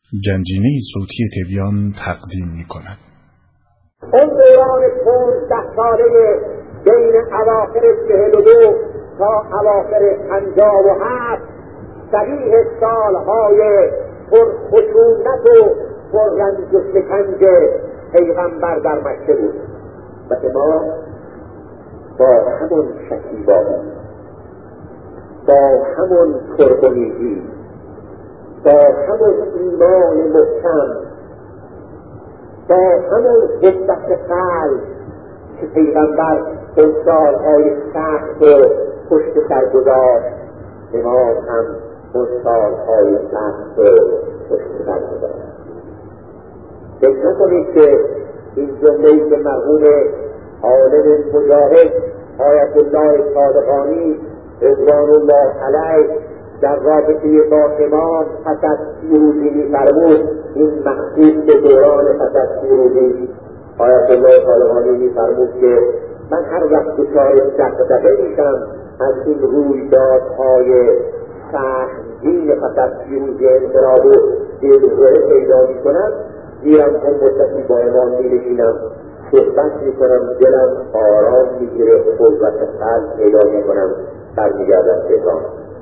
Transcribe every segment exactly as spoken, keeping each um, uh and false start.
گنجینه صوتی تبیان تقدیم می کند. اون دوران پانزده ساله بین اواخر چهل و دو تا اواخر پنجاه و هفت شبیه سالهای پرخشونت و پررنج و شکنج پیغمبر در مکه بود و امام با همون شکیبایی، با همون پربنیگی، با همون ایمان محکم، با همون حدت قلب که پیغمبر اون سالهای سخت و پشت سر گذاشت، امام هم اون سالهای سخت و پشت سر گذاشت. فکر نکنید که این جمله‌ای که مرحوم عالم مجاهد آیت الله صادقانی رضوان الله علیه در رابطه با امام پس از سی روزی می‌فرمود، این مخصوص به دوران پس از سی روزی آیت الله صادقانی می‌فرمود که من هر وقت دچار دغدغه میشم از این رویدادهای سهمگین پس از سی روزی انقلاب و دلهره پیدا می‌کنم، میرم اون مدتی با امام می‌نشینم، صحبت می‌کنم، دلم آرام می‌گیره، قوت قلب پیدا می‌کنم، برمیگردم به امام.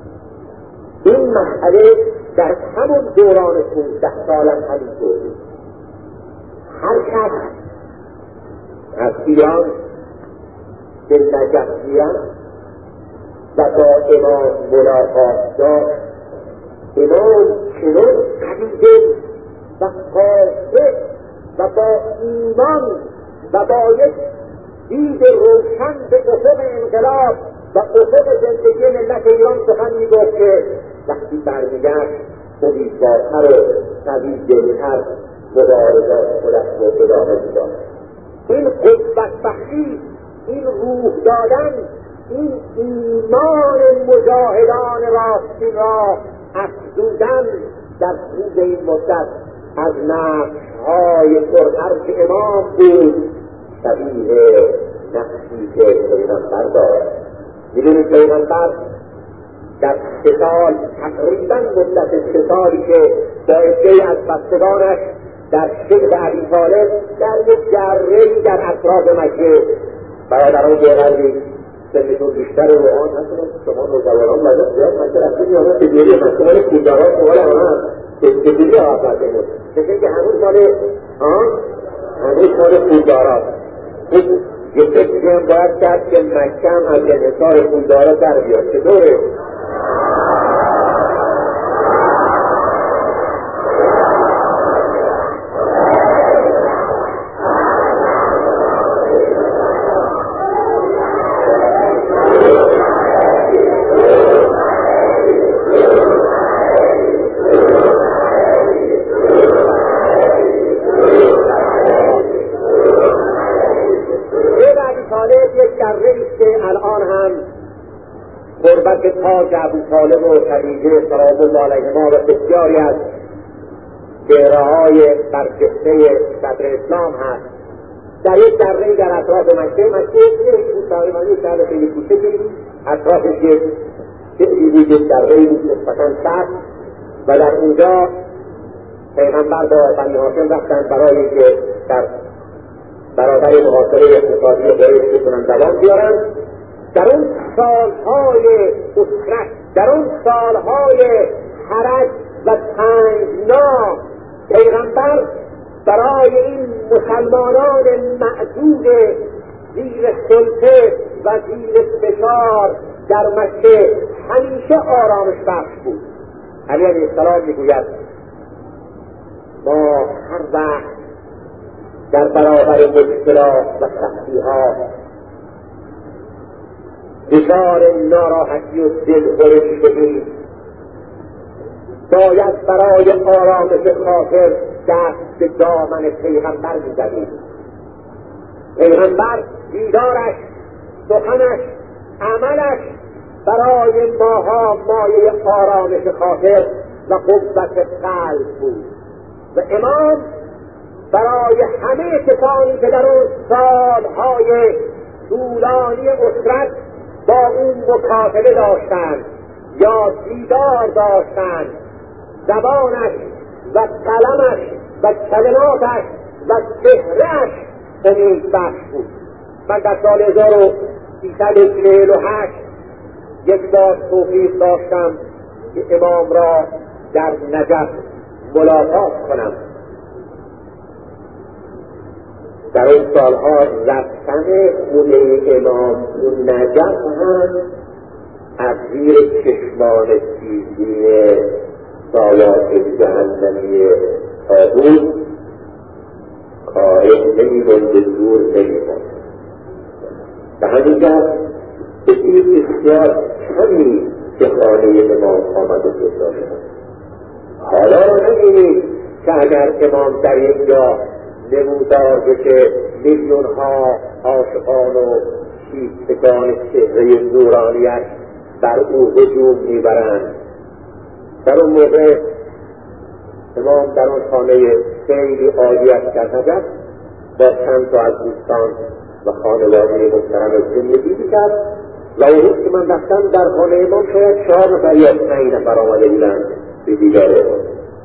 این مسئله در همون دوران پانزده سالم همینطور بود. هر کس از ایران به نجف میرم و با امام ملاقات داشت، امام چنان قوی‌دل و قاطع و با ایمان و با یک دید روشن به افق انقلاب و افق زندگی ملت ایران سخن میگفت که وقتی برمیگشت امیدوارتر و قوی‌دلتر مبارزات خودش رو ادامه میداد. این قوت بخشی، این روح دادن، این ایمان مجاهدان راستین را افزودن در طول این مدت از نقش‌های پرحرف امام بود، شبیه نقشی که پیغمبر داشت. می‌دونید پیغمبر در سه سال، تقریباً مدت سه سالی که با عده‌ای از بستگانش در شعب ابی طالب در یک دره‌ای در اطراف مکه، برادران جوهری سنشون بیشتر و آن هستند، شما نوجوانان لازم زیاد مکه رفتید یا نه تجاری مکه مال پولداران سوال آنها تجاری ها آفرده بود، مثل که هنوز مال آن هنوز مال پولداران. یه فکری هم باید کرد که مکه هم از انحصار پولدارا در بیاد. چطوره؟ قربت تاج ابو طالب و خدیجه سلام الله علیهما و بسیاری از چهره‌های برجسته صدر اسلام هست. در یک دره‌ای در اطراف مکه، مکه یک تقریباً یک شهر خیلی کوچکی، اطرافش یک یک دره‌ای بود نسبتاً سبز و در اونجا پیغمبر با بنی هاشم رفتن برای اینکه در برابر محاصره اقتصادی قریش بتونن دوام بیارن. در اون سالهای اسرت، در اون سالهای حرج و تنگنا، پیغمبر برای این مسلمانان معدود زیر سلطه و زیر فشار در مکه همیشه آرامش بخش بود. علی علیه السلام میگوید ما هر وقت در برابر مشکلات و سختی‌ها دچار ناراحتی و دلخوری شدیم، باید برای آرامش خاطر دست به دامن پیغمبر می‌زدیم. پیغمبر دیدارش، سخنش، عملش برای ماها مایه آرامش خاطر و قوت قلب بود و امام برای همه کسانی که در اون سالهای طولانی اسرت با اون مکاتبه داشتند یا دیدار داشتند، زبانش و قلمش و کلماتش و چهرهش امید بخش بود. من در سال هزار و سیصد و چهل و هشت یک بار توفیق داشتم که امام را در نجف ملاقات کنم. در اون سالها رفتن خونه امام تو نجف هم از زیر چشمان سیزین سایات جهنمی تابوت خارج نمی‌ماند، دور نمی‌ماند. به همین جهت بسیار بسیار کمی که خانه امام آمده پیدا شد. حالا رو نبینید که اگر امام در اینجا نمودار بشه میلیون ها عاشقان و شیفتگان چهره نورانیش بر او هجوم میبرند. در اون موقع امام در اون خانه خیلی عالیش در نجف با چند تا از دوستان و خانواده محترم زندگی میکرد و اون روز که من رفتم در خانه امام شاید چهار نفر یا پنج نفر آمده بودند به دیدار امام.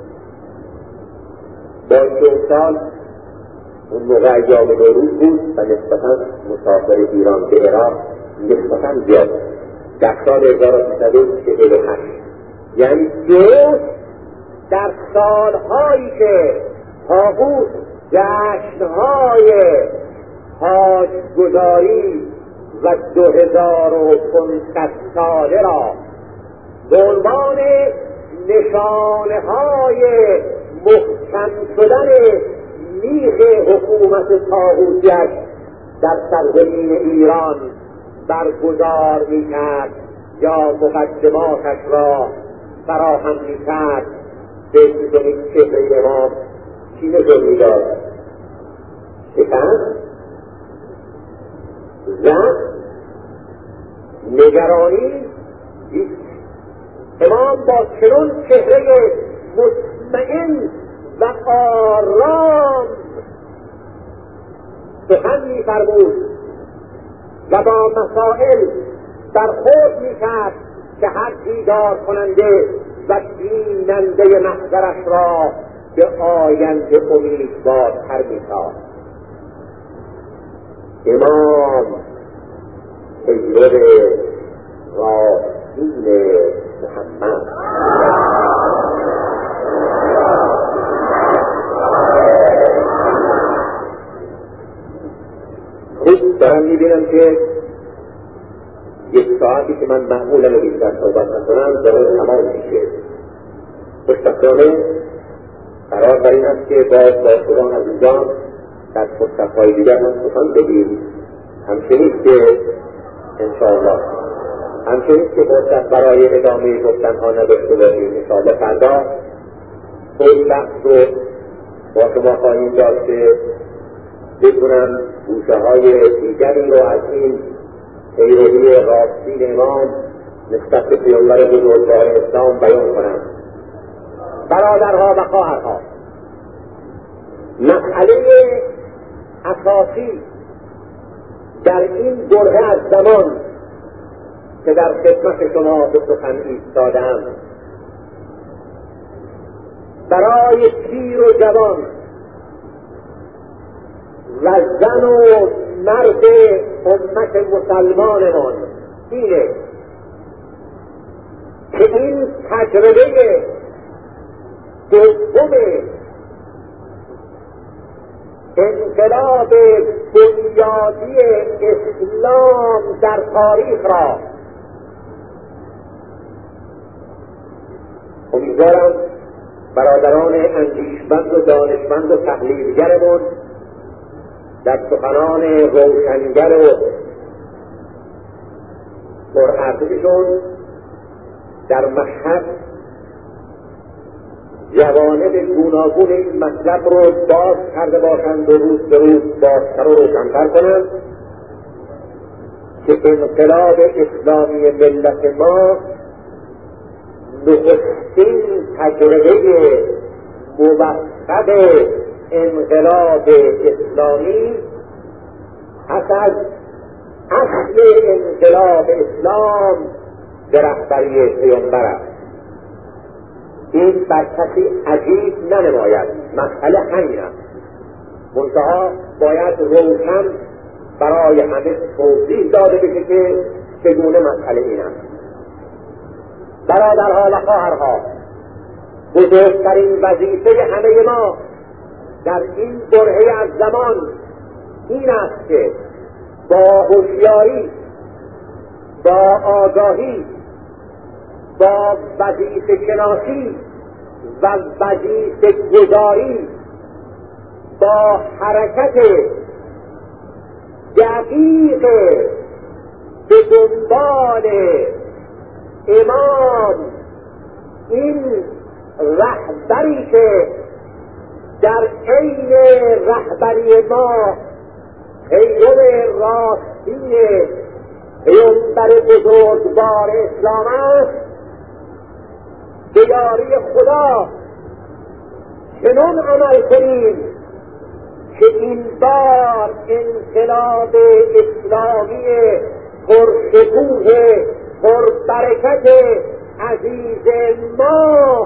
با اینکه اون سال اون موقع ایام نوروز بود و نسبتا مسافر ایران به عراق نسبتا زیاد در سال هزار و سیصد و چهل و هشت، یعنی دو در سالهایی که طاغوت جشنهای حاج گذاری و دو هزار و پانصد ساله را به عنوان نشانه های محکم شدن میخ حکومت طاغوتیش در سرزمین ایران برگزار میکرد یا مقدماتش را فراهم میکرد. به کنید چهره امام چی نشون میداد؟ شکست، زن، نگرانی. امام با چنون چهره مطمئن و آرام سخن می‌فرمود و با مسائل برخورد می‌کرد که هر بیدار کننده و بیننده محضرش را به آینده امیدوارتر می‌ساخت. امام پیرو راستین محمد خوب دارم میبینم که یک ساعتی که من معمولا بیشتر صحبت نکنم داره تمام میشه. خوشبختانه قرار بر این است که باید با خودان عزیزان در فرصت‌های دیگر هم سخن بگیم. همچنین که انشاءالله همچنین که فرصت برای ادامه گفتنها نداشته باشیم، انشاءالله فردا این بحث رو با شما خواهیم داشت که بتونم گوشه های دیگری رو از این پیروی راستین امام نسبت به پیامبر بزرگوار اسلام بیان کنم. برادرها و خواهرها، مسئله اساسی در این بره از زمان که در خدمت شما به سخن ایستاده‌ام برای پیر و جوان و زن و مرد امت مسلمانمان اینه که این تجربه دوم انقلاب بنیادی اسلام در تاریخ را امیدوارم برادران اندیشمند و دانشمند و تحلیلگرمون در سخنان روشنگر و پرارزششون در مشهد جوانب گوناگون این مطلب رو باز کرده باشند و روز به روز بازتر و روشن‌تر کنند که انقلاب اسلامی ملت ما نخستین تجربه موفق انقلاب اسلامی پس از اصل انقلاب اسلام به رهبری پیامبر است. این بر کسی عجیب ننماید، مسئله همین است. منتها باید روشن برای همه توضیح داده بشه که چگونه مسئله این است. برادرها و خواهرها، بزرگترین وظیفه همه ما در این برهه از زمان این است که با هوشیاری، با آگاهی، با وظیفه شناسی و وظیفه گذاری، با حرکت دقیق به دنبال امام، این رهبری که در عین رهبری ما پیرو راستین پیامبر بزرگوار اسلام است، به یاری خدا چنان عمل کنیم که این بار انقلاب اسلامی پرشکوه پربرکت عزیز ما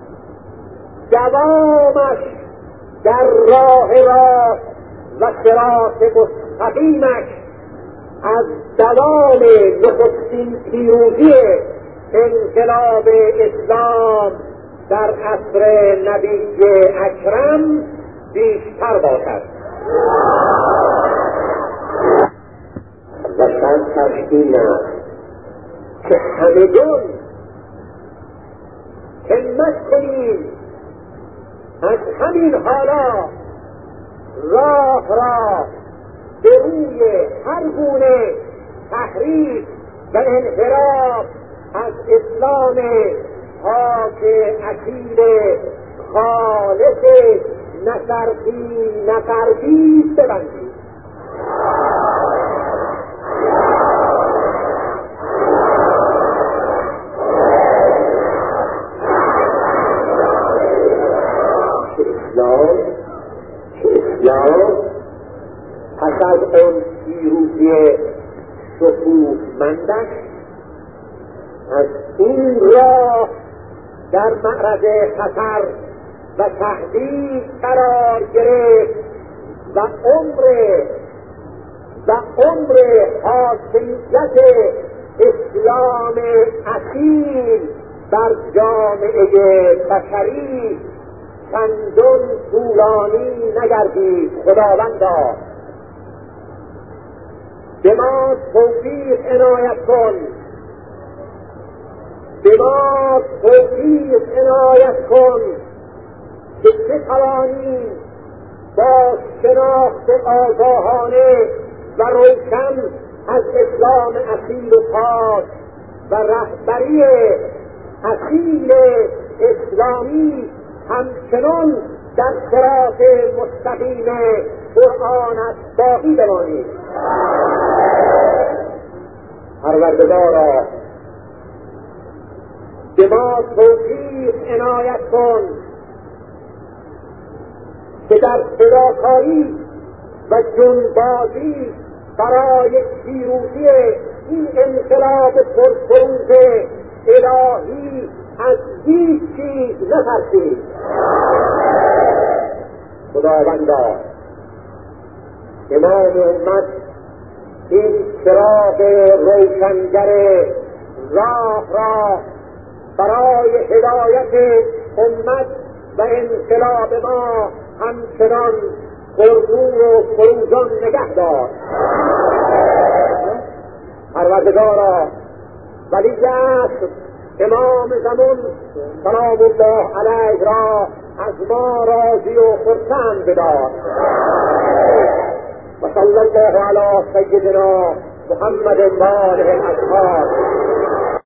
دوامش در راه راست و صراط مستقیمش از دوام نخستین پیروزی انقلاب اسلام در عصر نبی اکرم بیشتر باشد. و شرطش این است که همگان همت کنیم از همین حالا راه را به روی هر گونه تحریف و انحراف از اسلام پاک اصیل خالص نه شرقی نه غربی ببندیم. که اسلام که اسلام پس از اون پیروزی شکوهمندش از این راه در معرض خطر و تهدید قرار گرفت و عمر و عمر حاکمیت اسلام اصیل بر جامعه بشری چندان طولانی نگردید. خداوندا به ما توفیق عنایت کن، به ما توفیق عنایت کن که بتوانیم با شناخت آگاهانه و روشن از اسلام اصیل و پاک و رهبری اصیل اسلامی همچنان در صراط مستقیم قرآنت باقی بمانیم. پروردگارا به ما توفیق عنایت کن که در فداکاری و جنبازی برای پیروزی این انقلاب پرفروغ الهی از هیچ چیز نترسیم. خداوندا امام امت این چراغ روشنگر راه را برای هدایت امت و انقلاب ما همچنان پرنور و فروزان نگه دار. پروردگارا ولی عصر امام زمان سلام الله علیه را از ما راضی و خرسند بدار. و صلی الله علی سیدنا محمد و آله الاطهار.